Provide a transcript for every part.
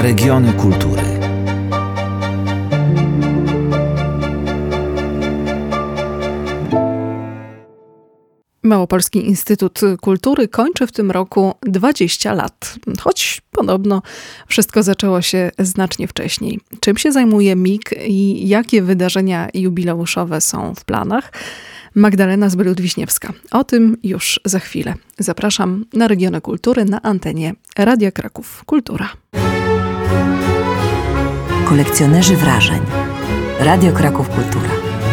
Regiony kultury. Małopolski Instytut Kultury kończy w tym roku 20 lat, choć podobno wszystko zaczęło się znacznie wcześniej. Czym się zajmuje MIK i jakie wydarzenia jubileuszowe są w planach? Magdalena Zbryłd-Wiśniewska. O tym już za chwilę. Zapraszam na Regiony Kultury na antenie Radia Kraków Kultura. Kolekcjonerzy wrażeń. Radio Kraków Kultura.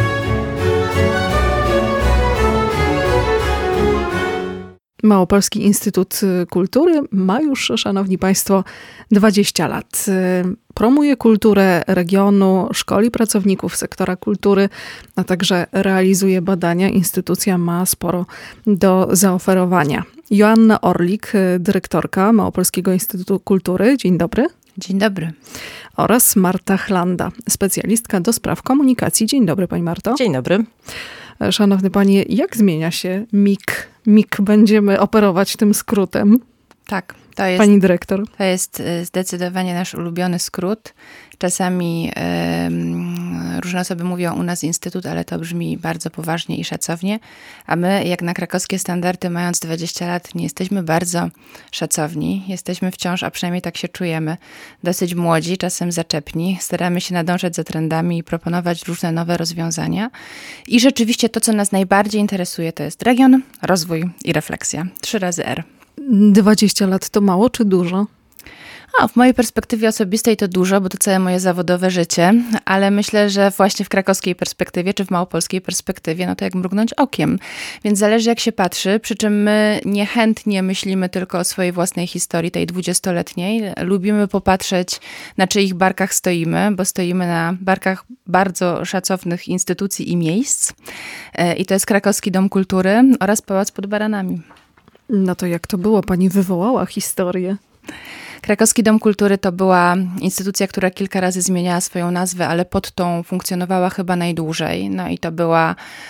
Małopolski Instytut Kultury ma już, szanowni państwo, 20 lat. Promuje kulturę regionu, szkoli pracowników sektora kultury, a także realizuje badania. Instytucja ma sporo do zaoferowania. Joanna Orlik, dyrektorka Małopolskiego Instytutu Kultury. Dzień dobry. Dzień dobry. Oraz Marta Chlanda, specjalistka do spraw komunikacji. Dzień dobry, pani Marto. Dzień dobry. Szanowny panie, jak zmienia się MIK? MIK, będziemy operować tym skrótem. Tak, to jest, pani dyrektor. To jest zdecydowanie nasz ulubiony skrót. Czasami różne osoby mówią u nas instytut, ale to brzmi bardzo poważnie i szacownie. A my, jak na krakowskie standardy, mając 20 lat, nie jesteśmy bardzo szacowni. Jesteśmy wciąż, a przynajmniej tak się czujemy, dosyć młodzi, czasem zaczepni. Staramy się nadążać za trendami i proponować różne nowe rozwiązania. I rzeczywiście to, co nas najbardziej interesuje, to jest region, rozwój i refleksja. 3 razy R. 20 lat to mało czy dużo? W mojej perspektywie osobistej to dużo, bo to całe moje zawodowe życie, ale myślę, że właśnie w krakowskiej perspektywie, czy w małopolskiej perspektywie, no to jak mrugnąć okiem. Więc zależy jak się patrzy, przy czym my niechętnie myślimy tylko o swojej własnej historii, tej 20-letniej. Lubimy popatrzeć, na czyich barkach stoimy, bo stoimy na barkach bardzo szacownych instytucji i miejsc. I to jest Krakowski Dom Kultury oraz Pałac pod Baranami. No to jak to było? Pani wywołała historię. Krakowski Dom Kultury to była instytucja, która kilka razy zmieniała swoją nazwę, ale pod tą funkcjonowała chyba najdłużej. No i to była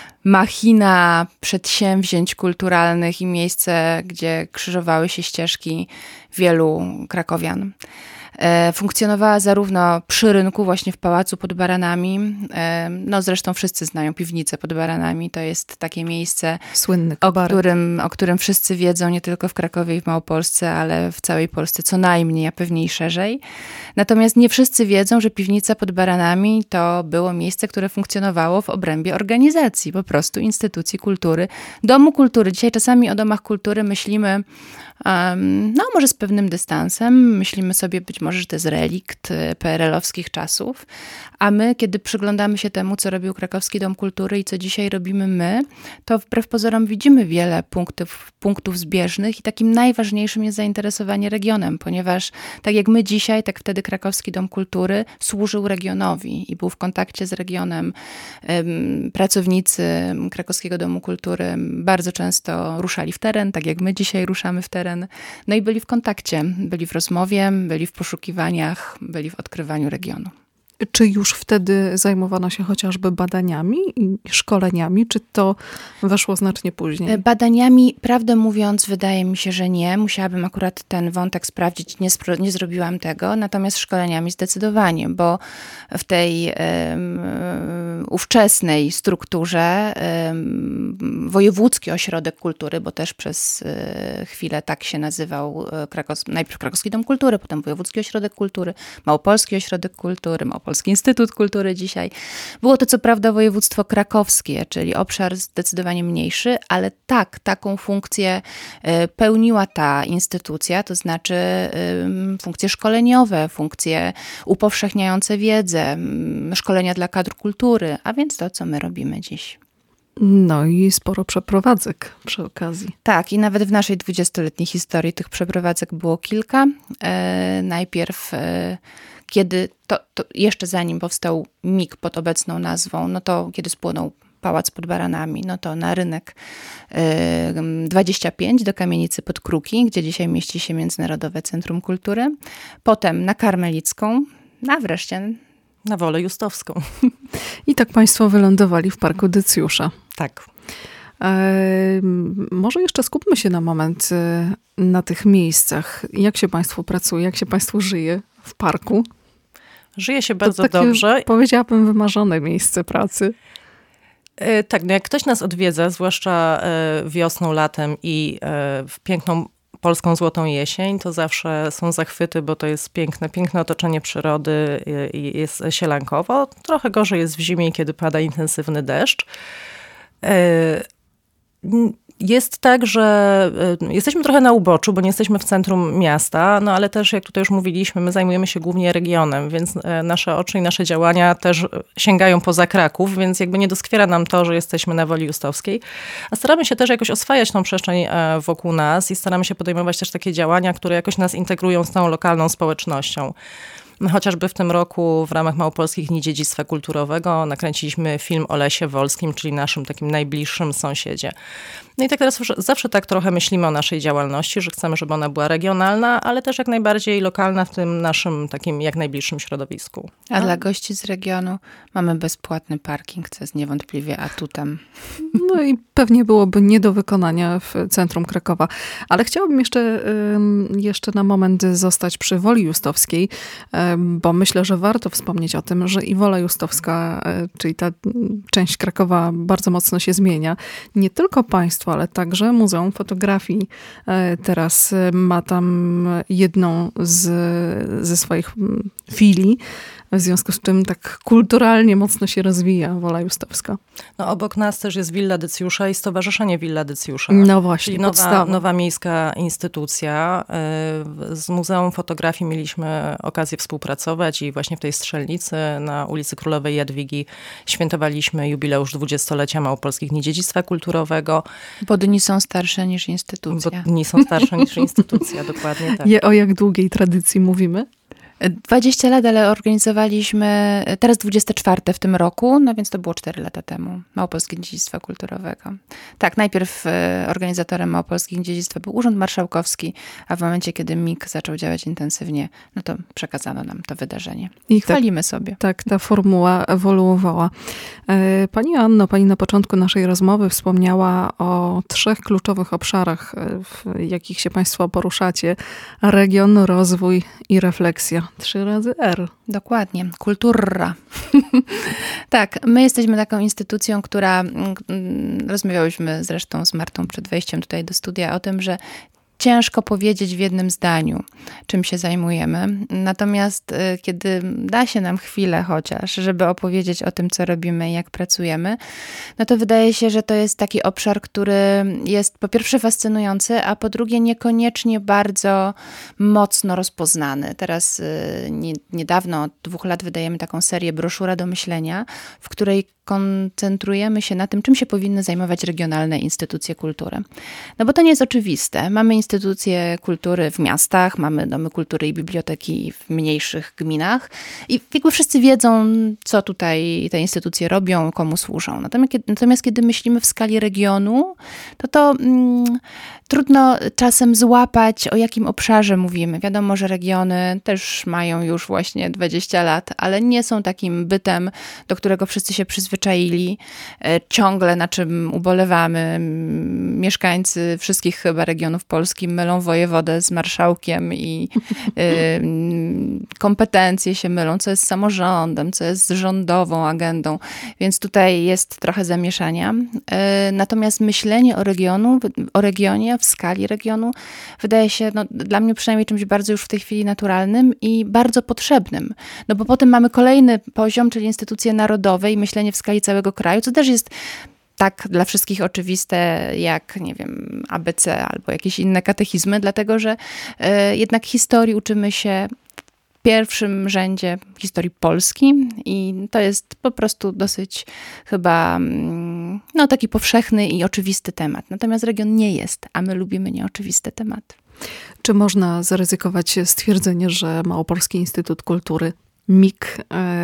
machina przedsięwzięć kulturalnych i miejsce, gdzie krzyżowały się ścieżki wielu krakowian. Funkcjonowała zarówno przy rynku, właśnie w Pałacu pod Baranami. No zresztą wszyscy znają piwnicę pod Baranami. To jest takie miejsce, słynny o którym wszyscy wiedzą, nie tylko w Krakowie i w Małopolsce, ale w całej Polsce co najmniej, a pewnie i szerzej. Natomiast nie wszyscy wiedzą, że piwnica pod Baranami to było miejsce, które funkcjonowało w obrębie organizacji, po prostu instytucji kultury, domu kultury. Dzisiaj czasami o domach kultury myślimy może z pewnym dystansem. Myślimy sobie być może, że to jest relikt PRL-owskich czasów, a my, kiedy przyglądamy się temu, co robił Krakowski Dom Kultury i co dzisiaj robimy my, to wbrew pozorom widzimy wiele punktów zbieżnych i takim najważniejszym jest zainteresowanie regionem, ponieważ tak jak my dzisiaj, tak wtedy Krakowski Dom Kultury służył regionowi i był w kontakcie z regionem. Pracownicy Krakowskiego Domu Kultury bardzo często ruszali w teren, tak jak my dzisiaj ruszamy w teren. No i byli w kontakcie, byli w rozmowie, byli w poszukiwaniach, byli w odkrywaniu regionu. Czy już wtedy zajmowano się chociażby badaniami i szkoleniami, czy to weszło znacznie później? Badaniami, prawdę mówiąc, wydaje mi się, że nie. Musiałabym akurat ten wątek sprawdzić, nie zrobiłam tego. Natomiast szkoleniami zdecydowanie, bo w tej ówczesnej strukturze Wojewódzki Ośrodek Kultury, bo też przez chwilę tak się nazywał najpierw Krakowski Dom Kultury, potem Wojewódzki Ośrodek Kultury, Małopolski Ośrodek Kultury, Małopolski Instytut Kultury dzisiaj. Było to co prawda województwo krakowskie, czyli obszar zdecydowanie mniejszy, ale tak, taką funkcję pełniła ta instytucja, to znaczy funkcje szkoleniowe, funkcje upowszechniające wiedzę, szkolenia dla kadr kultury, a więc to, co my robimy dziś. No i sporo przeprowadzek przy okazji. Tak, i nawet w naszej 20-letniej historii tych przeprowadzek było kilka. Najpierw kiedy, to jeszcze zanim powstał MIK pod obecną nazwą, no to kiedy spłonął Pałac pod Baranami, no to na rynek 25 do kamienicy pod Kruki, gdzie dzisiaj mieści się Międzynarodowe Centrum Kultury. Potem na Karmelicką, a wreszcie na Wolę Justowską. I tak państwo wylądowali w Parku Dycjusza. Tak. Może jeszcze skupmy się na moment na tych miejscach. Jak się państwu pracuje, jak się państwu żyje w parku. Żyje się bardzo to takie, dobrze. Powiedziałabym, wymarzone miejsce pracy. Tak, no jak ktoś nas odwiedza, zwłaszcza wiosną, latem i w piękną polską złotą jesień, to zawsze są zachwyty, bo to jest piękne otoczenie przyrody i jest sielankowo. Trochę gorzej jest w zimie, kiedy pada intensywny deszcz. Jest tak, że jesteśmy trochę na uboczu, bo nie jesteśmy w centrum miasta, no ale też, jak tutaj już mówiliśmy, my zajmujemy się głównie regionem, więc nasze oczy i nasze działania też sięgają poza Kraków, więc jakby nie doskwiera nam to, że jesteśmy na Woli Justowskiej. A staramy się też jakoś oswajać tą przestrzeń wokół nas i staramy się podejmować też takie działania, które jakoś nas integrują z tą lokalną społecznością. Chociażby w tym roku w ramach Małopolskich Dni Dziedzictwa Kulturowego nakręciliśmy film o Lesie Wolskim, czyli naszym takim najbliższym sąsiedzie. No i tak teraz zawsze tak trochę myślimy o naszej działalności, że chcemy, żeby ona była regionalna, ale też jak najbardziej lokalna w tym naszym takim jak najbliższym środowisku. A dla gości z regionu mamy bezpłatny parking, co jest niewątpliwie atutem. No i pewnie byłoby nie do wykonania w centrum Krakowa. Ale chciałabym jeszcze na moment zostać przy Woli Justowskiej, bo myślę, że warto wspomnieć o tym, że i Wola Justowska, czyli ta część Krakowa bardzo mocno się zmienia. Nie tylko państwo, ale także Muzeum Fotografii teraz ma tam jedną ze swoich filii, w związku z czym tak kulturalnie mocno się rozwija Wola Justowska. No obok nas też jest Willa Decjusza i Stowarzyszenie Willa Decjusza. No właśnie, czyli nowa miejska instytucja. Z Muzeum Fotografii mieliśmy okazję współpracować i właśnie w tej strzelnicy na ulicy Królowej Jadwigi świętowaliśmy jubileusz 20-lecia Małopolskich Dni Dziedzictwa Kulturowego. Bo dni są starsze niż instytucja. Bo dni są starsze niż instytucja, dokładnie tak. O jak długiej tradycji mówimy? 20 lat, ale organizowaliśmy, teraz 24 w tym roku, no więc to było 4 lata temu, Małopolskie Dziedzictwa Kulturowego. Tak, najpierw organizatorem Małopolskich Dziedzictwa był Urząd Marszałkowski, a w momencie, kiedy MIK zaczął działać intensywnie, no to przekazano nam to wydarzenie. I chwalimy sobie. Tak, ta formuła ewoluowała. Pani Anno, pani na początku naszej rozmowy wspomniała o 3 kluczowych obszarach, w jakich się państwo poruszacie. Region, rozwój i refleksja. 3 razy R. Dokładnie. Kultura. Tak, my jesteśmy taką instytucją, która, rozmawiałyśmy zresztą z Martą przed wejściem tutaj do studia o tym, że ciężko powiedzieć w jednym zdaniu, czym się zajmujemy. Natomiast kiedy da się nam chwilę chociaż, żeby opowiedzieć o tym, co robimy i jak pracujemy, no to wydaje się, że to jest taki obszar, który jest po pierwsze fascynujący, a po drugie niekoniecznie bardzo mocno rozpoznany. Teraz niedawno, od 2 lat wydajemy taką serię Broszura do myślenia, w której koncentrujemy się na tym, czym się powinny zajmować regionalne instytucje kultury. No bo to nie jest oczywiste. Mamy instytucje kultury w miastach, mamy domy kultury i biblioteki w mniejszych gminach i jakby wszyscy wiedzą, co tutaj te instytucje robią, komu służą. Natomiast kiedy myślimy w skali regionu, to trudno czasem złapać, o jakim obszarze mówimy. Wiadomo, że regiony też mają już właśnie 20 lat, ale nie są takim bytem, do którego wszyscy się przyzwyczaili. Ciągle, na czym ubolewamy, mieszkańcy wszystkich chyba regionów Polski mylą wojewodę z marszałkiem i kompetencje się mylą, co jest samorządem, co jest rządową agendą, więc tutaj jest trochę zamieszania. Natomiast myślenie o regionie, w skali regionu, wydaje się, no, dla mnie przynajmniej czymś bardzo już w tej chwili naturalnym i bardzo potrzebnym. No bo potem mamy kolejny poziom, czyli instytucje narodowe i myślenie w skali całego kraju, co też jest tak dla wszystkich oczywiste jak, nie wiem, ABC albo jakieś inne katechizmy, dlatego że jednak historii uczymy się w pierwszym rzędzie historii Polski i to jest po prostu dosyć chyba no, taki powszechny i oczywisty temat. Natomiast region nie jest, a my lubimy nieoczywiste tematy. Czy można zaryzykować stwierdzenie, że Małopolski Instytut Kultury, MIK,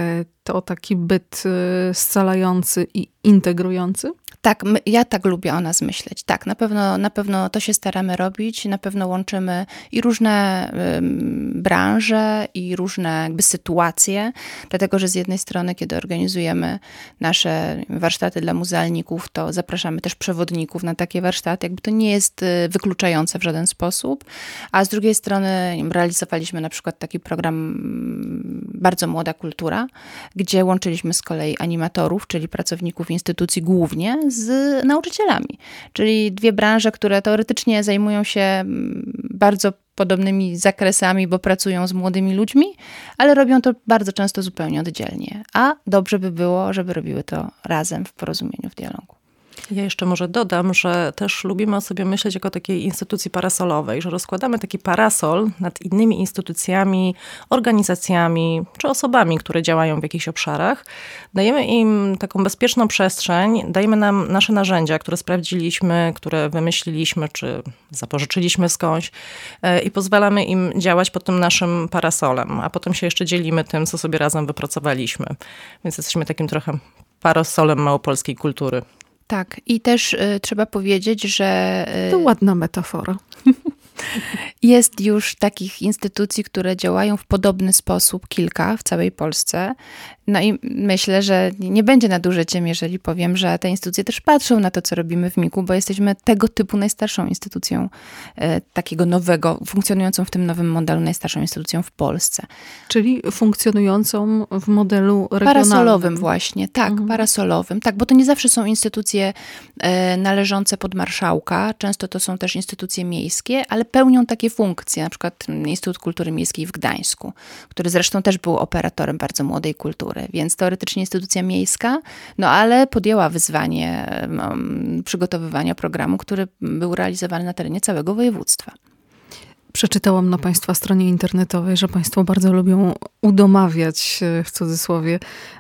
to taki byt scalający i integrujący? Tak, ja tak lubię o nas myśleć. Tak, na pewno to się staramy robić. Na pewno łączymy i różne branże, i różne jakby sytuacje. Dlatego, że z jednej strony, kiedy organizujemy nasze warsztaty dla muzealników, to zapraszamy też przewodników na takie warsztaty. Jakby to nie jest wykluczające w żaden sposób. A z drugiej strony realizowaliśmy na przykład taki program Bardzo Młoda Kultura, gdzie łączyliśmy z kolei animatorów, czyli pracowników instytucji głównie z nauczycielami. Czyli dwie branże, które teoretycznie zajmują się bardzo podobnymi zakresami, bo pracują z młodymi ludźmi, ale robią to bardzo często zupełnie oddzielnie. A dobrze by było, żeby robiły to razem w porozumieniu, w dialogu. Ja jeszcze może dodam, że też lubimy o sobie myśleć jako takiej instytucji parasolowej, że rozkładamy taki parasol nad innymi instytucjami, organizacjami czy osobami, które działają w jakichś obszarach. Dajemy im taką bezpieczną przestrzeń, dajemy nam nasze narzędzia, które sprawdziliśmy, które wymyśliliśmy czy zapożyczyliśmy skądś i pozwalamy im działać pod tym naszym parasolem, a potem się jeszcze dzielimy tym, co sobie razem wypracowaliśmy. Więc jesteśmy takim trochę parasolem małopolskiej kultury. Tak, i też trzeba powiedzieć, że... To ładna metafora. Jest już takich instytucji, które działają w podobny sposób, kilka w całej Polsce. No i myślę, że nie będzie nadużyciem, jeżeli powiem, że te instytucje też patrzą na to, co robimy w MiK-u, bo jesteśmy tego typu najstarszą instytucją, takiego nowego, funkcjonującą w tym nowym modelu, najstarszą instytucją w Polsce. Czyli funkcjonującą w modelu regionalnym. Parasolowym właśnie, tak, parasolowym. Tak, bo to nie zawsze są instytucje należące pod marszałka, często to są też instytucje miejskie, ale pełnią takie funkcje, na przykład Instytut Kultury Miejskiej w Gdańsku, który zresztą też był operatorem bardzo młodej kultury, więc teoretycznie instytucja miejska, no ale podjęła wyzwanie przygotowywania programu, który był realizowany na terenie całego województwa. Przeczytałam na Państwa stronie internetowej, że Państwo bardzo lubią udomawiać, w cudzysłowie,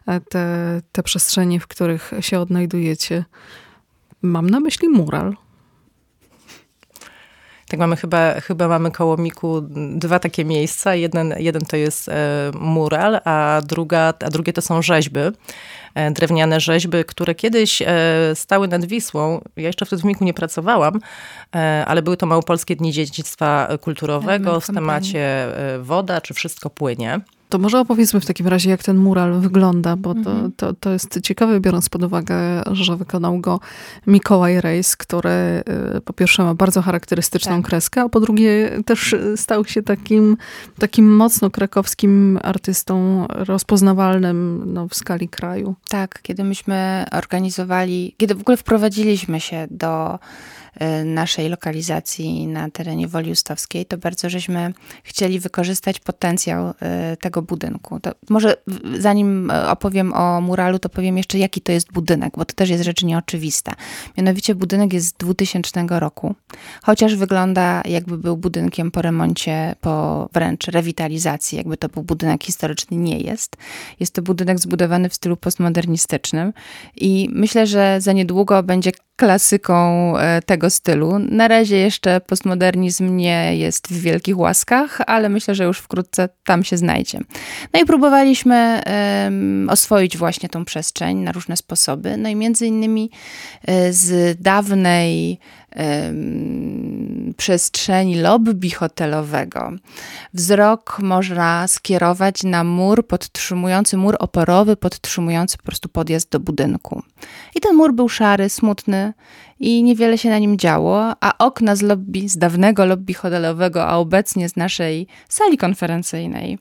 te przestrzenie, w których się odnajdujecie. Mam na myśli mural. Tak, chyba mamy koło MiK-u dwa takie miejsca. Jeden to jest mural, a drugie to są rzeźby. Drewniane rzeźby, które kiedyś stały nad Wisłą. Ja jeszcze wtedy w MiK-u nie pracowałam, ale były to Małopolskie Dni Dziedzictwa Kulturowego w temacie woda, czy wszystko płynie. To może opowiedzmy w takim razie, jak ten mural wygląda, bo to jest ciekawe, biorąc pod uwagę, że wykonał go Mikołaj Rejs, który po pierwsze ma bardzo charakterystyczną kreskę, a po drugie też stał się takim mocno krakowskim artystą, rozpoznawalnym w skali kraju. Tak, kiedy myśmy organizowali, kiedy w ogóle wprowadziliśmy się do naszej lokalizacji na terenie Woli Justowskiej, to bardzo żeśmy chcieli wykorzystać potencjał tego budynku. To może zanim opowiem o muralu, to powiem jeszcze, jaki to jest budynek, bo to też jest rzecz nieoczywista. Mianowicie budynek jest z 2000 roku, chociaż wygląda jakby był budynkiem po remoncie, po wręcz rewitalizacji, jakby to był budynek historyczny, nie jest. Jest to budynek zbudowany w stylu postmodernistycznym i myślę, że za niedługo będzie klasyką tego stylu. Na razie jeszcze postmodernizm nie jest w wielkich łaskach, ale myślę, że już wkrótce tam się znajdzie. No i próbowaliśmy oswoić właśnie tą przestrzeń na różne sposoby. No i między innymi z dawnej przestrzeni lobby hotelowego wzrok można skierować na mur oporowy, podtrzymujący po prostu podjazd do budynku. I ten mur był szary, smutny i niewiele się na nim działo, a okna z dawnego lobby hotelowego, a obecnie z naszej sali konferencyjnej,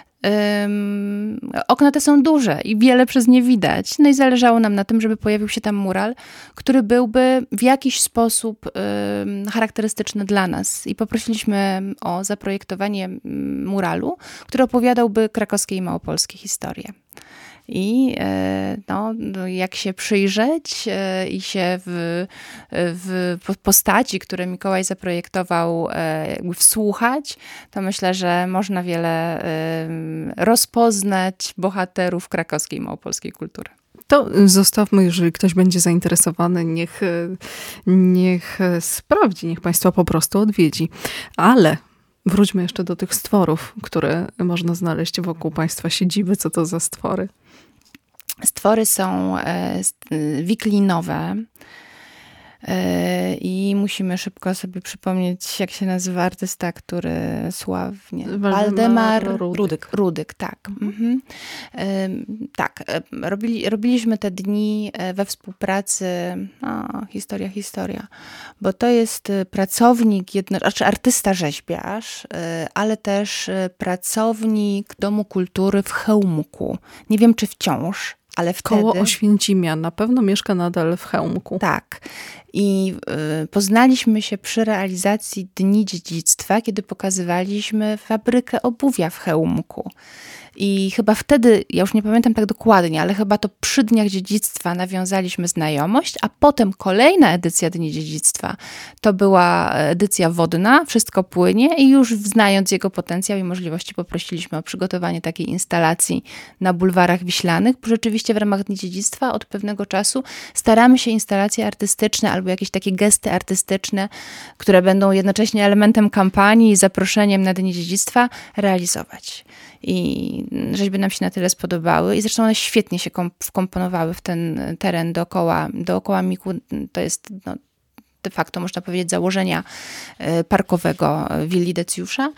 okna te są duże i wiele przez nie widać. No i zależało nam na tym, żeby pojawił się tam mural, który byłby w jakiś sposób charakterystyczny dla nas. I poprosiliśmy o zaprojektowanie muralu, który opowiadałby krakowskie i małopolskie historie. I jak się przyjrzeć i się w postaci, które Mikołaj zaprojektował, jakby wsłuchać, to myślę, że można wiele rozpoznać bohaterów krakowskiej i małopolskiej kultury. To zostawmy, jeżeli ktoś będzie zainteresowany, niech sprawdzi, niech Państwa po prostu odwiedzi. Ale wróćmy jeszcze do tych stworów, które można znaleźć wokół Państwa siedziby. Co to za stwory? Stwory są wiklinowe. I musimy szybko sobie przypomnieć, jak się nazywa artysta, który sławnie... Waldemar Rudyk, tak. Mhm. Tak, robiliśmy te dni we współpracy, historia, bo to jest pracownik, znaczy artysta rzeźbiarz, ale też pracownik Domu Kultury w Chełmku. Nie wiem, czy wciąż, ale wtedy... Koło Oświęcimia, na pewno mieszka nadal w Chełmku. Tak. I poznaliśmy się przy realizacji Dni Dziedzictwa, kiedy pokazywaliśmy fabrykę obuwia w Chełmku. I chyba wtedy, ja już nie pamiętam tak dokładnie, ale chyba to przy Dniach Dziedzictwa nawiązaliśmy znajomość, a potem kolejna edycja Dni Dziedzictwa to była edycja wodna, Wszystko płynie i już znając jego potencjał i możliwości poprosiliśmy o przygotowanie takiej instalacji na bulwarach wiślanych, bo rzeczywiście w ramach Dni Dziedzictwa od pewnego czasu staramy się instalacje artystyczne albo jakieś takie gesty artystyczne, które będą jednocześnie elementem kampanii i zaproszeniem na Dni Dziedzictwa realizować. I rzeźby nam się na tyle spodobały i zresztą one świetnie się wkomponowały w ten teren dookoła Miku. To jest de facto, można powiedzieć, założenia parkowego willi Decjusza.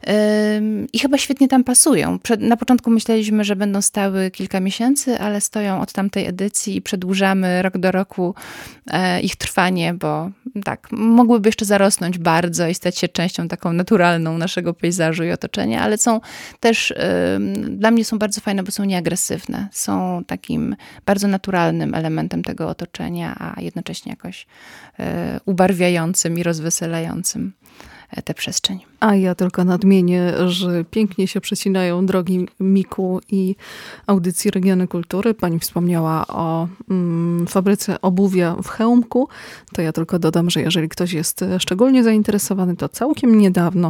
I chyba świetnie tam pasują. Na początku myśleliśmy, że będą stały kilka miesięcy, ale stoją od tamtej edycji i przedłużamy rok do roku ich trwanie, bo tak, mogłyby jeszcze zarosnąć bardzo i stać się częścią taką naturalną naszego pejzażu i otoczenia, ale są też, dla mnie są bardzo fajne, bo są nieagresywne. Są takim bardzo naturalnym elementem tego otoczenia, a jednocześnie jakoś ubarwiającym i rozweselającym tę przestrzeń. A ja tylko nadmienię, że pięknie się przecinają drogi Miku i audycji Regiony Kultury. Pani wspomniała o fabryce obuwia w Chełmku. To ja tylko dodam, że jeżeli ktoś jest szczególnie zainteresowany, to całkiem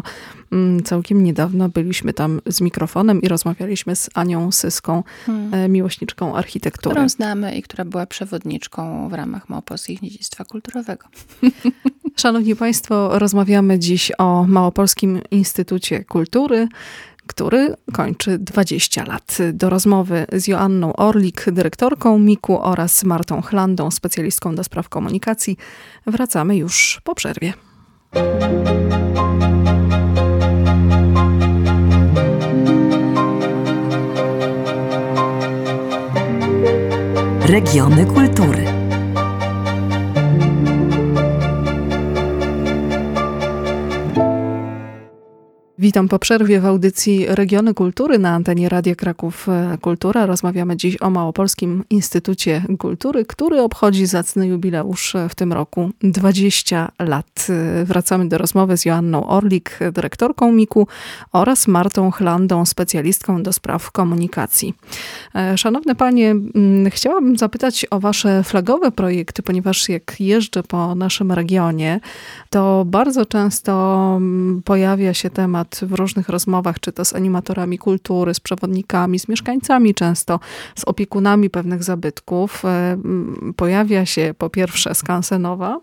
niedawno byliśmy tam z mikrofonem i rozmawialiśmy z Anią Syską, miłośniczką architektury. Którą znamy i która była przewodniczką w ramach Małopolskiego Dziedzictwa Kulturowego. Szanowni Państwo, rozmawiamy dziś o Małopolskim Instytucie Kultury, który kończy 20 lat. Do rozmowy z Joanną Orlik, dyrektorką Miku oraz Martą Chlandą, specjalistką do spraw komunikacji, wracamy już po przerwie. Regiony kultury. Witam po przerwie w audycji Regiony Kultury na antenie Radia Kraków Kultura. Rozmawiamy dziś o Małopolskim Instytucie Kultury, który obchodzi zacny jubileusz w tym roku 20 lat. Wracamy do rozmowy z Joanną Orlik, dyrektorką Miku oraz Martą Chlandą, specjalistką do spraw komunikacji. Szanowne panie, chciałabym zapytać o wasze flagowe projekty, ponieważ jak jeżdżę po naszym regionie, to bardzo często pojawia się temat w różnych rozmowach, czy to z animatorami kultury, z przewodnikami, z mieszkańcami często, z opiekunami pewnych zabytków. Pojawia się po pierwsze skansenowa,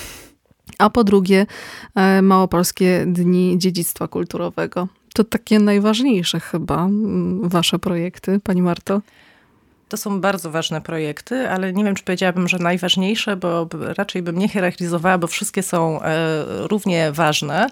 a po drugie Małopolskie Dni Dziedzictwa Kulturowego. To takie najważniejsze chyba wasze projekty, pani Marto? To są bardzo ważne projekty, ale nie wiem, czy powiedziałabym, że najważniejsze, bo raczej bym nie hierarchizowała, bo wszystkie są równie ważne.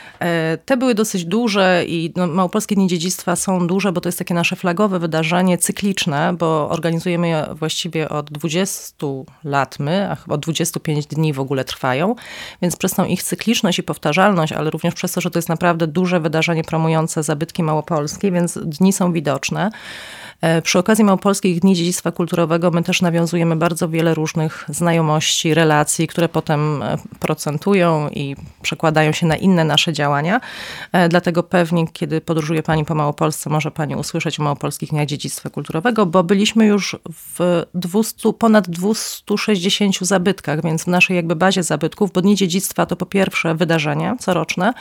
Te były dosyć duże i Małopolskie Dni Dziedzictwa są duże, bo to jest takie nasze flagowe wydarzenie, cykliczne, bo organizujemy je właściwie od 20 lat a chyba 25 dni w ogóle trwają, więc przez tą ich cykliczność i powtarzalność, ale również przez to, że to jest naprawdę duże wydarzenie promujące zabytki małopolskie, więc dni są widoczne. Przy okazji Małopolskich Dni Dziedzictwa Kulturowego my też nawiązujemy bardzo wiele różnych znajomości, relacji, które potem procentują i przekładają się na inne nasze działania. Dlatego pewnie, kiedy podróżuje pani po Małopolsce, może pani usłyszeć o Małopolskich Dniach Dziedzictwa Kulturowego, bo byliśmy już w ponad 260 zabytkach, więc w naszej jakby bazie zabytków, bo Dni Dziedzictwa to po pierwsze wydarzenie coroczne.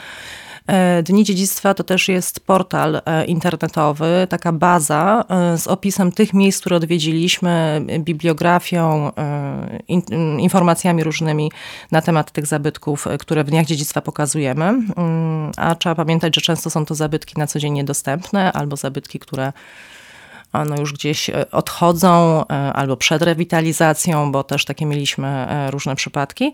Dni Dziedzictwa to też jest portal internetowy, taka baza z opisem tych miejsc, które odwiedziliśmy, bibliografią, informacjami różnymi na temat tych zabytków, które w Dniach Dziedzictwa pokazujemy. A trzeba pamiętać, że często są to zabytki na co dzień niedostępne albo zabytki, które one już gdzieś odchodzą albo przed rewitalizacją, bo też takie mieliśmy różne przypadki.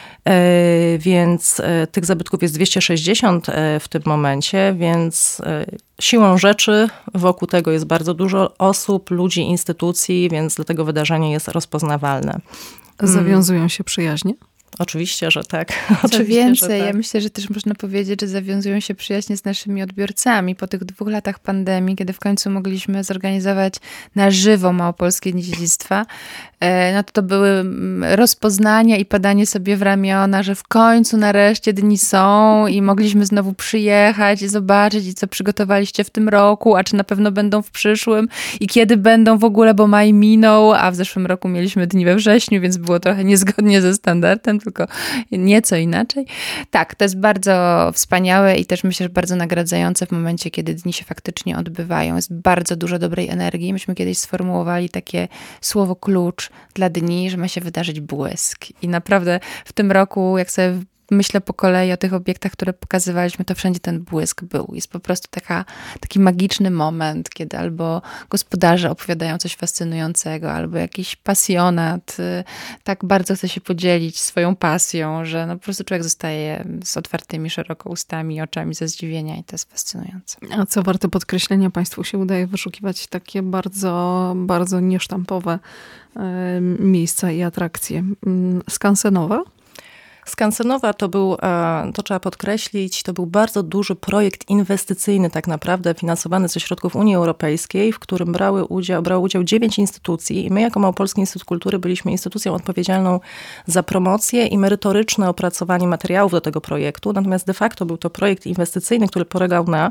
Więc tych zabytków jest 260 w tym momencie, więc siłą rzeczy wokół tego jest bardzo dużo osób, ludzi, instytucji, więc dlatego wydarzenie jest rozpoznawalne. Zawiązują się przyjaźnie? Oczywiście, że tak. Co więcej, ja myślę, że też można powiedzieć, że zawiązują się przyjaźnie z naszymi odbiorcami. Po tych 2 latach pandemii, kiedy w końcu mogliśmy zorganizować na żywo Małopolskie Dni Dziedzictwa, no to były rozpoznania i padanie sobie w ramiona, że w końcu nareszcie dni są i mogliśmy znowu przyjechać i zobaczyć, i co przygotowaliście w tym roku, a czy na pewno będą w przyszłym i kiedy będą w ogóle, bo maj minął, a w zeszłym roku mieliśmy dni we wrześniu, więc było trochę niezgodnie ze standardem, tylko nieco inaczej. Tak, to jest bardzo wspaniałe i też myślę, że bardzo nagradzające w momencie, kiedy dni się faktycznie odbywają. Jest bardzo dużo dobrej energii. Myśmy kiedyś sformułowali takie słowo klucz dla dni, że ma się wydarzyć błysk. I naprawdę w tym roku, jak sobie myślę po kolei o tych obiektach, które pokazywaliśmy, to wszędzie ten błysk był. Jest po prostu taki magiczny moment, kiedy albo gospodarze opowiadają coś fascynującego, albo jakiś pasjonat tak bardzo chce się podzielić swoją pasją, że no po prostu człowiek zostaje z otwartymi szeroko ustami i oczami ze zdziwienia i to jest fascynujące. A co warte podkreślenia, Państwu się udaje wyszukiwać takie bardzo, bardzo niesztampowe miejsca i atrakcje. Skansenowa? Skansenowa to trzeba podkreślić, to był bardzo duży projekt inwestycyjny tak naprawdę, finansowany ze środków Unii Europejskiej, w którym brało udział 9 instytucji i my jako Małopolski Instytut Kultury byliśmy instytucją odpowiedzialną za promocję i merytoryczne opracowanie materiałów do tego projektu, natomiast de facto był to projekt inwestycyjny, który polegał na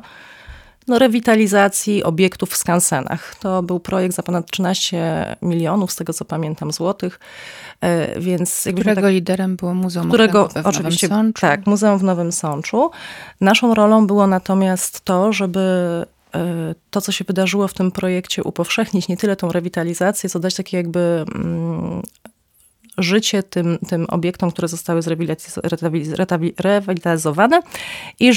rewitalizacji obiektów w skansenach. To był projekt za ponad 13 milionów, z tego co pamiętam, złotych. Więc którego liderem było Muzeum Okręgowe w Nowym Sączu. Tak, Muzeum w Nowym Sączu. Naszą rolą było natomiast to, żeby to, co się wydarzyło w tym projekcie, upowszechnić nie tyle tą rewitalizację, co dać takie jakby życie tym obiektom, które zostały zrewitalizowane i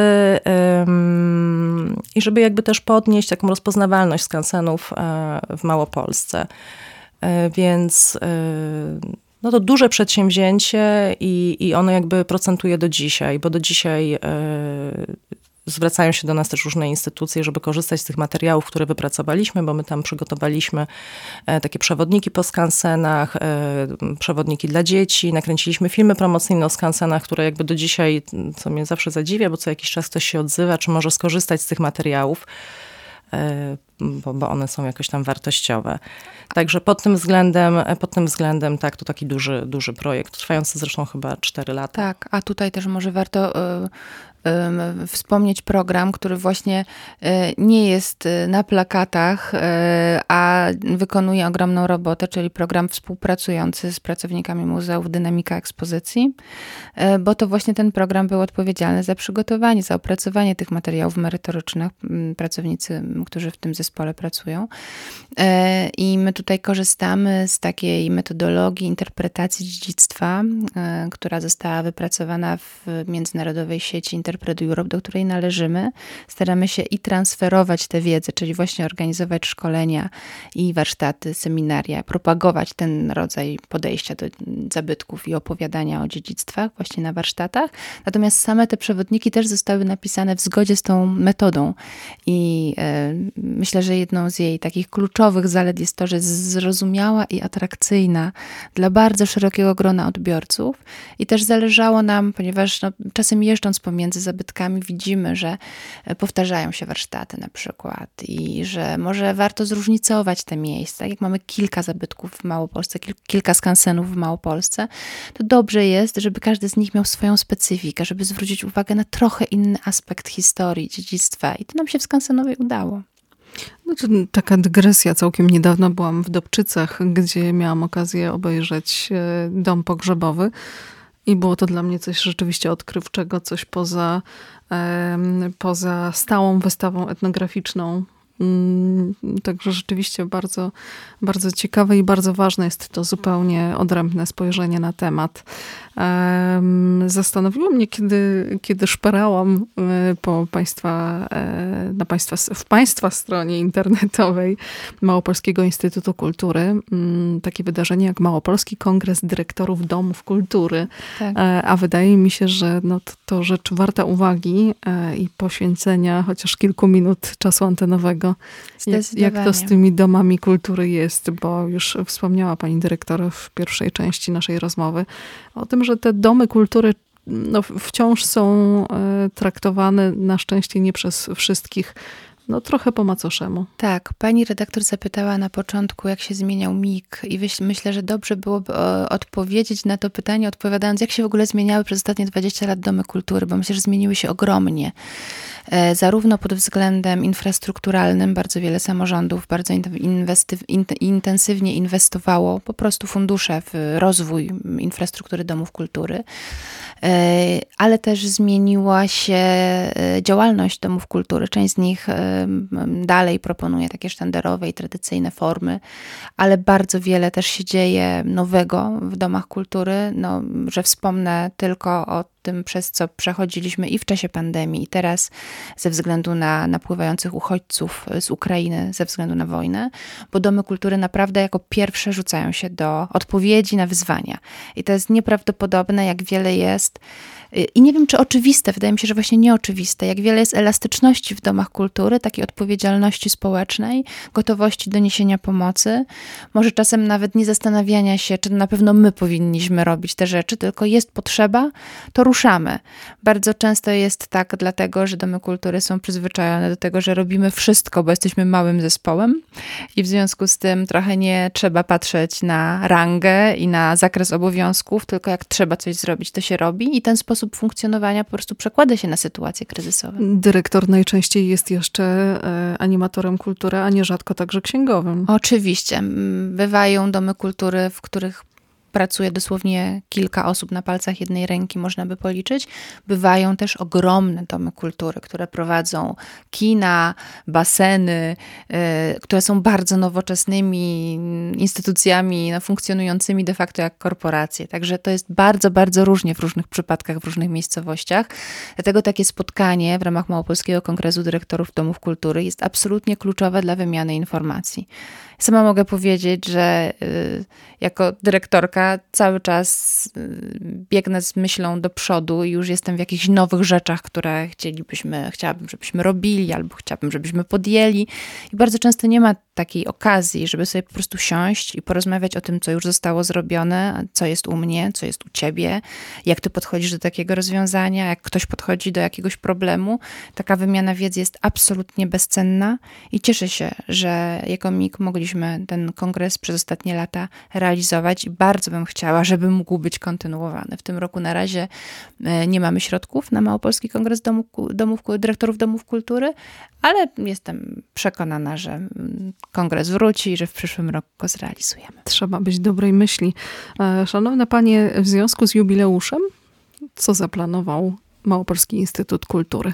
żeby jakby też podnieść taką rozpoznawalność skansenów w Małopolsce. Więc no to duże przedsięwzięcie i ono jakby procentuje do dzisiaj, bo do dzisiaj zwracają się do nas też różne instytucje, żeby korzystać z tych materiałów, które wypracowaliśmy, bo my tam przygotowaliśmy takie przewodniki po skansenach, przewodniki dla dzieci, nakręciliśmy filmy promocyjne o skansenach, które jakby do dzisiaj, co mnie zawsze zadziwia, bo co jakiś czas ktoś się odzywa, czy może skorzystać z tych materiałów, bo one są jakoś tam wartościowe. Także pod tym względem tak, to taki duży projekt, trwający zresztą chyba 4 lata. Tak, a tutaj też może warto wspomnieć program, który właśnie nie jest na plakatach, a wykonuje ogromną robotę, czyli program współpracujący z pracownikami muzeów Dynamika Ekspozycji, bo to właśnie ten program był odpowiedzialny za przygotowanie, za opracowanie tych materiałów merytorycznych, pracownicy, którzy w tym zespole pracują. I my tutaj korzystamy z takiej metodologii interpretacji dziedzictwa, która została wypracowana w międzynarodowej sieci Interpret Europe, do której należymy. Staramy się i transferować tę wiedzę, czyli właśnie organizować szkolenia i warsztaty, seminaria, propagować ten rodzaj podejścia do zabytków i opowiadania o dziedzictwach właśnie na warsztatach. Natomiast same te przewodniki też zostały napisane w zgodzie z tą metodą i myślę, że jedną z jej takich kluczowych zalet jest to, że jest zrozumiała i atrakcyjna dla bardzo szerokiego grona odbiorców i też zależało nam, ponieważ czasem jeżdżąc pomiędzy zabytkami widzimy, że powtarzają się warsztaty na przykład i że może warto zróżnicować te miejsca. Tak jak mamy kilka zabytków w Małopolsce, kilka skansenów w Małopolsce, to dobrze jest, żeby każdy z nich miał swoją specyfikę, żeby zwrócić uwagę na trochę inny aspekt historii, dziedzictwa i to nam się w Skansenowej udało. No to taka dygresja. Całkiem niedawno byłam w Dobczycach, gdzie miałam okazję obejrzeć dom pogrzebowy. I było to dla mnie coś rzeczywiście odkrywczego, coś poza stałą wystawą etnograficzną, Także rzeczywiście bardzo, bardzo ciekawe i bardzo ważne jest to zupełnie odrębne spojrzenie na temat. Zastanowiło mnie, kiedy szperałam w Państwa stronie internetowej Małopolskiego Instytutu Kultury, takie wydarzenie jak Małopolski Kongres Dyrektorów Domów Kultury. Tak. A wydaje mi się, że to rzecz warta uwagi i poświęcenia chociaż kilku minut czasu antenowego. Jak to z tymi domami kultury jest, bo już wspomniała pani dyrektor w pierwszej części naszej rozmowy o tym, że te domy kultury wciąż są traktowane na szczęście nie przez wszystkich trochę po macoszemu. Tak, pani redaktor zapytała na początku, jak się zmieniał MIK i myślę, że dobrze byłoby odpowiedzieć na to pytanie, odpowiadając, jak się w ogóle zmieniały przez ostatnie 20 lat domy kultury, bo myślę, że zmieniły się ogromnie. Zarówno pod względem infrastrukturalnym, bardzo wiele samorządów bardzo intensywnie inwestowało po prostu fundusze w rozwój infrastruktury domów kultury, ale też zmieniła się działalność domów kultury. Część z nich dalej proponuje takie sztandarowe i tradycyjne formy, ale bardzo wiele też się dzieje nowego w domach kultury, że wspomnę tylko o tym, przez co przechodziliśmy i w czasie pandemii, i teraz ze względu na napływających uchodźców z Ukrainy, ze względu na wojnę, bo domy kultury naprawdę jako pierwsze rzucają się do odpowiedzi na wyzwania. I to jest nieprawdopodobne, jak wiele jest, i nie wiem, czy oczywiste, wydaje mi się, że właśnie nieoczywiste, jak wiele jest elastyczności w domach kultury, takiej odpowiedzialności społecznej, gotowości do niesienia pomocy, może czasem nawet nie zastanawiania się, czy na pewno my powinniśmy robić te rzeczy, tylko jest potrzeba, to ruszamy. Bardzo często jest tak dlatego, że domy kultury są przyzwyczajone do tego, że robimy wszystko, bo jesteśmy małym zespołem i w związku z tym trochę nie trzeba patrzeć na rangę i na zakres obowiązków, tylko jak trzeba coś zrobić, to się robi i ten sposób funkcjonowania po prostu przekłada się na sytuacje kryzysowe. Dyrektor najczęściej jest jeszcze animatorem kultury, a nierzadko także księgowym. Oczywiście. Bywają domy kultury, w których pracuje dosłownie kilka osób na palcach jednej ręki, można by policzyć. Bywają też ogromne domy kultury, które prowadzą kina, baseny, które są bardzo nowoczesnymi instytucjami funkcjonującymi de facto jak korporacje. Także to jest bardzo, bardzo różnie w różnych przypadkach, w różnych miejscowościach. Dlatego takie spotkanie w ramach Małopolskiego Kongresu Dyrektorów Domów Kultury jest absolutnie kluczowe dla wymiany informacji. Sama mogę powiedzieć, że jako dyrektorka cały czas biegnę z myślą do przodu i już jestem w jakichś nowych rzeczach, które chciałabym, żebyśmy robili, albo chciałabym, żebyśmy podjęli. I bardzo często nie ma takiej okazji, żeby sobie po prostu siąść i porozmawiać o tym, co już zostało zrobione, co jest u mnie, co jest u ciebie, jak ty podchodzisz do takiego rozwiązania, jak ktoś podchodzi do jakiegoś problemu. Taka wymiana wiedzy jest absolutnie bezcenna i cieszę się, że jako MIK mogliśmy ten kongres przez ostatnie lata realizować i bardzo bym chciała, żeby mógł być kontynuowany. W tym roku na razie nie mamy środków na Małopolski Kongres Dyrektorów Domów Kultury, ale jestem przekonana, że kongres wróci i że w przyszłym roku go zrealizujemy. Trzeba być dobrej myśli. Szanowne panie, w związku z jubileuszem, co zaplanował Małopolski Instytut Kultury?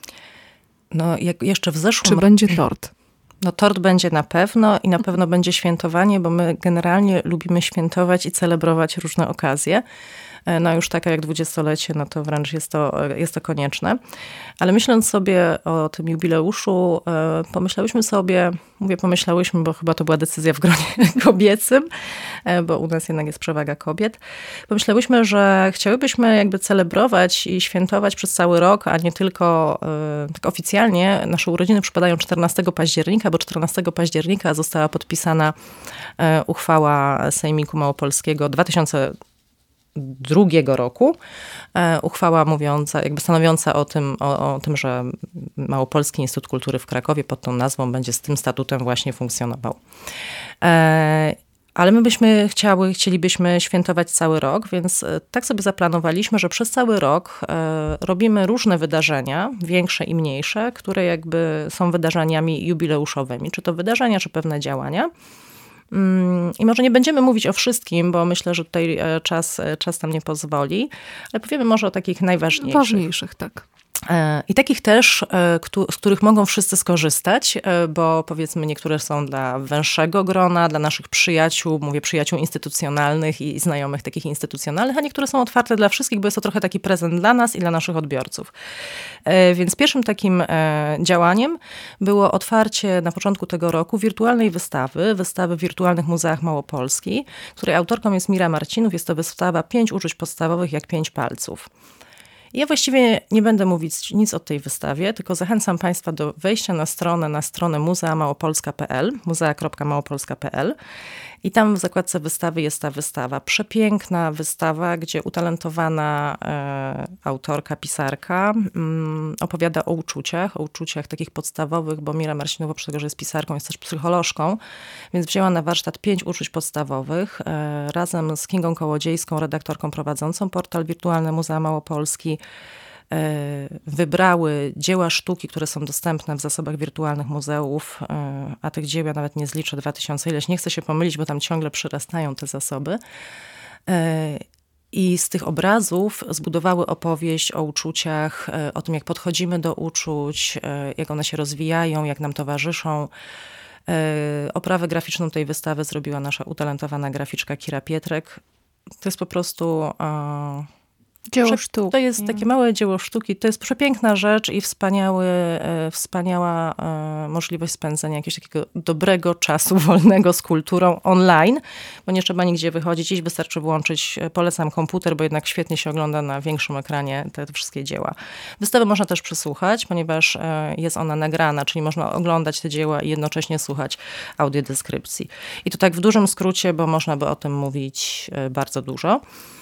Jak jeszcze w zeszłym... Czy będzie tort? Tort będzie na pewno i na pewno będzie świętowanie, bo my generalnie lubimy świętować i celebrować różne okazje. Już taka jak 20-lecie, to wręcz jest to konieczne. Ale myśląc sobie o tym jubileuszu, pomyślałyśmy, bo chyba to była decyzja w gronie kobiecym, bo u nas jednak jest przewaga kobiet. Pomyślałyśmy, że chciałybyśmy jakby celebrować i świętować przez cały rok, a nie tylko tak oficjalnie. Nasze urodziny przypadają 14 października, bo 14 października została podpisana uchwała Sejmiku Małopolskiego 2002 roku. Uchwała stanowiąca o tym, że Małopolski Instytut Kultury w Krakowie pod tą nazwą będzie z tym statutem właśnie funkcjonował. Ale my chcielibyśmy świętować cały rok, więc tak sobie zaplanowaliśmy, że przez cały rok robimy różne wydarzenia, większe i mniejsze, które jakby są wydarzeniami jubileuszowymi. Czy to wydarzenia, czy pewne działania. I może nie będziemy mówić o wszystkim, bo myślę, że tutaj czas nam nie pozwoli, ale powiemy może o takich najważniejszych. Ważniejszych, tak. I takich też, z których mogą wszyscy skorzystać, bo powiedzmy niektóre są dla węższego grona, dla naszych przyjaciół, mówię przyjaciół instytucjonalnych i znajomych takich instytucjonalnych, a niektóre są otwarte dla wszystkich, bo jest to trochę taki prezent dla nas i dla naszych odbiorców. Więc pierwszym takim działaniem było otwarcie na początku tego roku wirtualnej wystawy w Wirtualnych Muzeach Małopolski, której autorką jest Mira Marcinów. Jest to wystawa 5 uczuć podstawowych jak 5 palców. Ja właściwie nie będę mówić nic o tej wystawie, tylko zachęcam Państwa do wejścia na stronę muzeamałopolska.pl, muzea.małopolska.pl i tam w zakładce wystawy jest ta wystawa. Przepiękna wystawa, gdzie utalentowana autorka, pisarka opowiada o uczuciach takich podstawowych, bo Mira Marcinowa, oprócz tego, że jest pisarką, jest też psycholożką, więc wzięła na warsztat 5 uczuć podstawowych razem z Kingą Kołodziejską, redaktorką prowadzącą portal Wirtualne Muzea Małopolski. Wybrały dzieła sztuki, które są dostępne w zasobach wirtualnych muzeów, a tych dzieł ja nawet nie zliczę 2000 ileś. Nie chcę się pomylić, bo tam ciągle przyrastają te zasoby. I z tych obrazów zbudowały opowieść o uczuciach, o tym, jak podchodzimy do uczuć, jak one się rozwijają, jak nam towarzyszą. Oprawę graficzną tej wystawy zrobiła nasza utalentowana graficzka Kira Pietrek. To jest po prostu... Dzieło sztuki. To jest takie małe dzieło sztuki. To jest przepiękna rzecz i wspaniała możliwość spędzenia jakiegoś takiego dobrego czasu wolnego z kulturą online, bo nie trzeba nigdzie wychodzić, iść, wystarczy włączyć, polecam komputer, bo jednak świetnie się ogląda na większym ekranie te wszystkie dzieła. Wystawę można też przesłuchać, ponieważ jest ona nagrana, czyli można oglądać te dzieła i jednocześnie słuchać audiodeskrypcji. I to tak w dużym skrócie, bo można by o tym mówić bardzo dużo.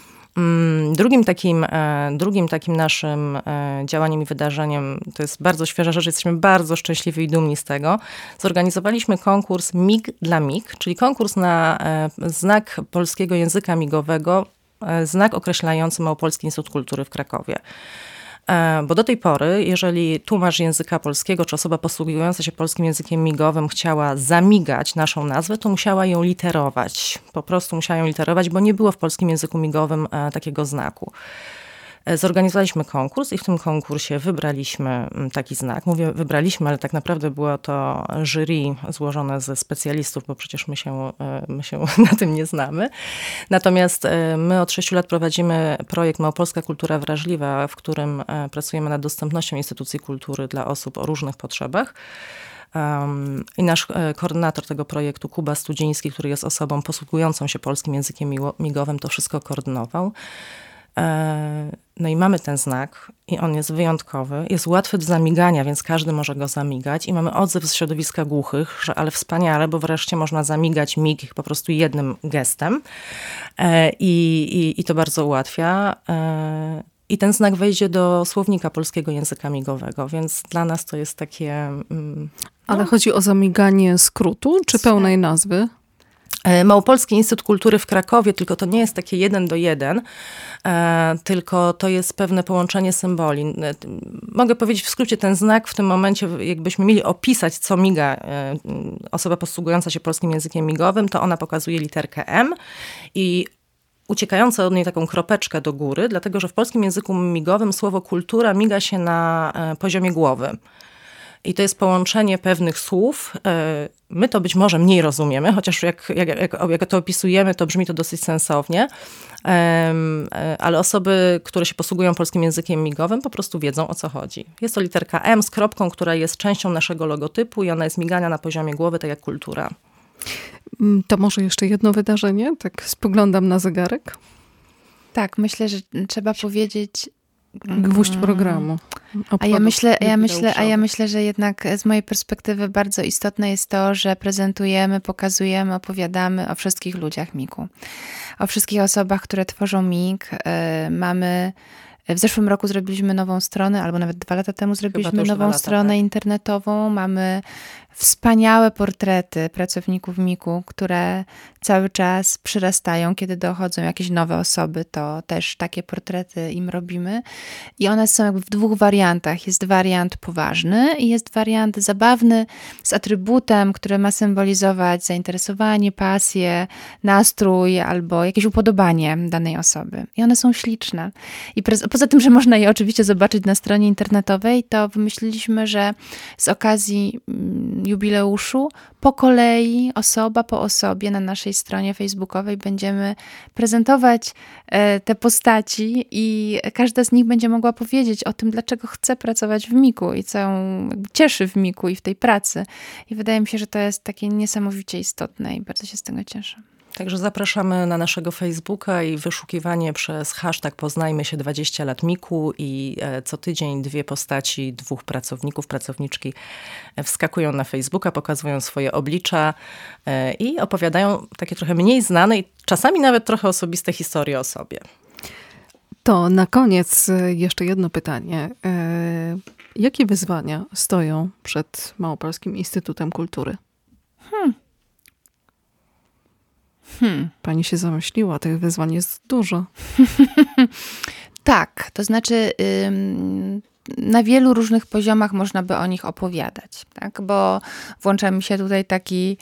Drugim takim naszym działaniem i wydarzeniem, to jest bardzo świeża rzecz, jesteśmy bardzo szczęśliwi i dumni z tego, zorganizowaliśmy konkurs MIG dla MIG, czyli konkurs na znak polskiego języka migowego, znak określający Małopolski Instytut Kultury w Krakowie. Bo do tej pory, jeżeli tłumacz języka polskiego, czy osoba posługująca się polskim językiem migowym chciała zamigać naszą nazwę, to musiała ją literować. Po prostu musiała ją literować, bo nie było w polskim języku migowym takiego znaku. Zorganizowaliśmy konkurs i w tym konkursie wybraliśmy taki znak. Mówię wybraliśmy, ale tak naprawdę było to jury złożone ze specjalistów, bo przecież my się na tym nie znamy. Natomiast my od 6 lat prowadzimy projekt Małopolska Kultura Wrażliwa, w którym pracujemy nad dostępnością instytucji kultury dla osób o różnych potrzebach. I nasz koordynator tego projektu, Kuba Studziński, który jest osobą posługującą się polskim językiem migowym, to wszystko koordynował. No i mamy ten znak i on jest wyjątkowy, jest łatwy do zamigania, więc każdy może go zamigać i mamy odzew z środowiska głuchych, że ale wspaniale, bo wreszcie można zamigać mig po prostu jednym gestem i to bardzo ułatwia. I ten znak wejdzie do słownika polskiego języka migowego, więc dla nas to jest takie... Ale chodzi o zamiganie skrótu czy pełnej nazwy? Małopolski Instytut Kultury w Krakowie, tylko to nie jest takie 1 do 1, tylko to jest pewne połączenie symboli. Mogę powiedzieć w skrócie, ten znak w tym momencie, jakbyśmy mieli opisać, co miga osoba posługująca się polskim językiem migowym, to ona pokazuje literkę M i uciekająca od niej taką kropeczkę do góry, dlatego że w polskim języku migowym słowo kultura miga się na poziomie głowy. I to jest połączenie pewnych słów. My to być może mniej rozumiemy, chociaż jak to opisujemy, to brzmi to dosyć sensownie. Ale osoby, które się posługują polskim językiem migowym, po prostu wiedzą, o co chodzi. Jest to literka M z kropką, która jest częścią naszego logotypu i ona jest migana na poziomie głowy, tak jak kultura. To może jeszcze jedno wydarzenie? Tak spoglądam na zegarek. Tak, myślę, że trzeba powiedzieć... Gwóźdź programu. A ja myślę, że jednak z mojej perspektywy bardzo istotne jest to, że prezentujemy, pokazujemy, opowiadamy o wszystkich ludziach MIG-u. O wszystkich osobach, które tworzą MIG. W zeszłym roku zrobiliśmy nową stronę, albo nawet 2 lata temu zrobiliśmy nową stronę internetową. Mamy wspaniałe portrety pracowników MIG-u, które cały czas przyrastają, kiedy dochodzą jakieś nowe osoby, to też takie portrety im robimy. I one są jakby w dwóch wariantach. Jest wariant poważny i jest wariant zabawny z atrybutem, który ma symbolizować zainteresowanie, pasję, nastrój albo jakieś upodobanie danej osoby. I one są śliczne. I poza tym, że można je oczywiście zobaczyć na stronie internetowej, to wymyśliliśmy, że z okazji jubileuszu po kolei, osoba po osobie na naszej stronie facebookowej będziemy prezentować te postaci i każda z nich będzie mogła powiedzieć o tym, dlaczego chce pracować w MIK-u i co ją cieszy w MIK-u i w tej pracy. I wydaje mi się, że to jest takie niesamowicie istotne i bardzo się z tego cieszę. Także zapraszamy na naszego Facebooka i wyszukiwanie przez hashtag Poznajmy się 20 lat MIK-u i co tydzień 2 postaci, 2 pracowników, pracowniczki wskakują na Facebooka, pokazują swoje oblicza i opowiadają takie trochę mniej znane i czasami nawet trochę osobiste historie o sobie. To na koniec jeszcze jedno pytanie. Jakie wyzwania stoją przed Małopolskim Instytutem Kultury? Pani się zamyśliła, tych wyzwań jest dużo. Tak, to znaczy na wielu różnych poziomach można by o nich opowiadać, tak? Bo włącza mi się tutaj taki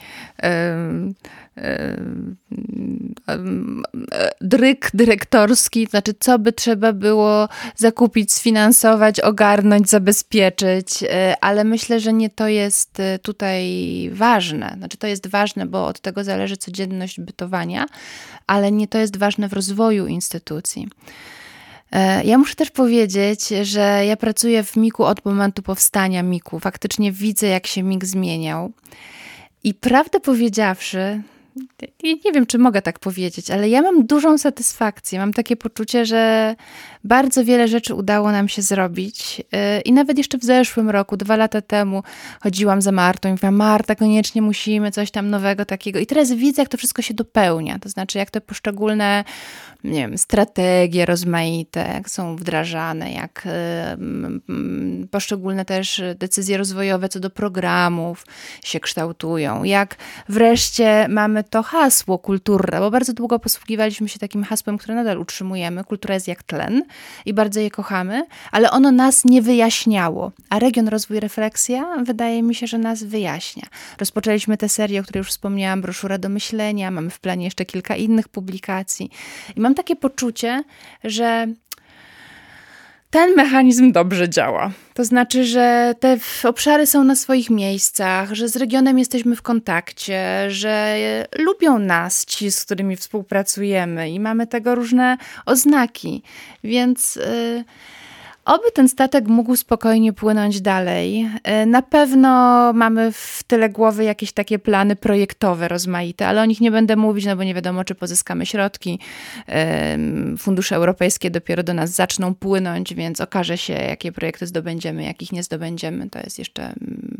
dryk dyrektorski, znaczy co by trzeba było zakupić, sfinansować, ogarnąć, zabezpieczyć, ale myślę, że nie to jest tutaj ważne. Znaczy to jest ważne, bo od tego zależy codzienność bytowania, ale nie to jest ważne w rozwoju instytucji. Ja muszę też powiedzieć, że ja pracuję w MIK-u od momentu powstania MIK-u. Faktycznie widzę, jak się MIK zmieniał. I prawdę powiedziawszy, nie wiem, czy mogę tak powiedzieć, ale ja mam dużą satysfakcję. Mam takie poczucie, że bardzo wiele rzeczy udało nam się zrobić. I nawet jeszcze w zeszłym roku, 2 lata temu, chodziłam za Martą i mówiłam: Marta, koniecznie musimy coś tam nowego takiego. I teraz widzę, jak to wszystko się dopełnia. To znaczy, jak te poszczególne, nie wiem, strategie rozmaite, jak są wdrażane, jak poszczególne też decyzje rozwojowe co do programów się kształtują. Jak wreszcie mamy to hasło kulturne, bo bardzo długo posługiwaliśmy się takim hasłem, które nadal utrzymujemy. Kultura jest jak tlen i bardzo je kochamy, ale ono nas nie wyjaśniało. A Region Rozwój Refleksja wydaje mi się, że nas wyjaśnia. Rozpoczęliśmy tę serię, o której już wspomniałam, Broszura do myślenia, mamy w planie jeszcze kilka innych publikacji. I mam takie poczucie, że ten mechanizm dobrze działa. To znaczy, że te obszary są na swoich miejscach, że z regionem jesteśmy w kontakcie, że lubią nas ci, z którymi współpracujemy i mamy tego różne oznaki. Więc oby ten statek mógł spokojnie płynąć dalej. Na pewno mamy w tyle głowy jakieś takie plany projektowe rozmaite, ale o nich nie będę mówić, no bo nie wiadomo, czy pozyskamy środki. Fundusze europejskie dopiero do nas zaczną płynąć, więc okaże się, jakie projekty zdobędziemy, jakich nie zdobędziemy. To jest jeszcze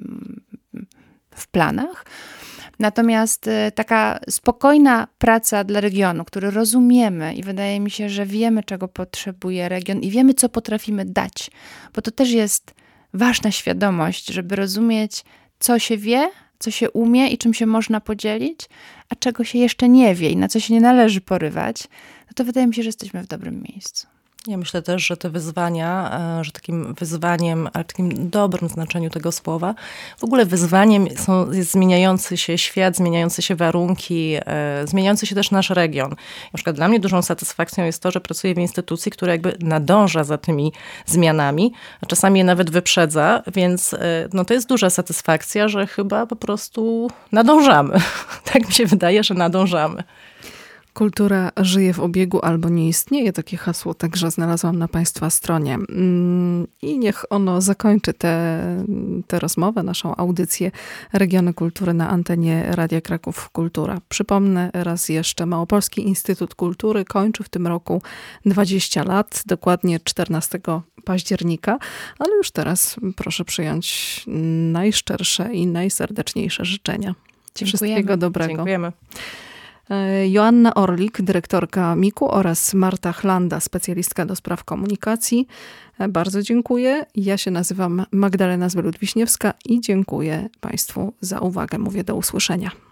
w planach. Natomiast taka spokojna praca dla regionu, który rozumiemy i wydaje mi się, że wiemy, czego potrzebuje region i wiemy, co potrafimy dać, bo to też jest ważna świadomość, żeby rozumieć, co się wie, co się umie i czym się można podzielić, a czego się jeszcze nie wie i na co się nie należy porywać, no to wydaje mi się, że jesteśmy w dobrym miejscu. Ja myślę też, że te wyzwania, że takim wyzwaniem, ale w takim dobrym znaczeniu tego słowa, w ogóle wyzwaniem jest zmieniający się świat, zmieniające się warunki, zmieniający się też nasz region. Na przykład dla mnie dużą satysfakcją jest to, że pracuję w instytucji, która jakby nadąża za tymi zmianami, a czasami je nawet wyprzedza, więc no to jest duża satysfakcja, że chyba po prostu nadążamy. Tak mi się wydaje, że nadążamy. Kultura żyje w obiegu albo nie istnieje. Takie hasło także znalazłam na Państwa stronie. I niech ono zakończy tę rozmowę, naszą audycję Regiony Kultury na antenie Radia Kraków Kultura. Przypomnę raz jeszcze, Małopolski Instytut Kultury kończy w tym roku 20 lat, dokładnie 14 października, ale już teraz proszę przyjąć najszczersze i najserdeczniejsze życzenia. Wszystkiego dobrego. Dziękujemy. Joanna Orlik, dyrektorka MIK-u oraz Marta Chlanda, specjalistka do spraw komunikacji. Bardzo dziękuję. Ja się nazywam Magdalena Zbylut-Wiśniewska i dziękuję Państwu za uwagę. Mówię do usłyszenia.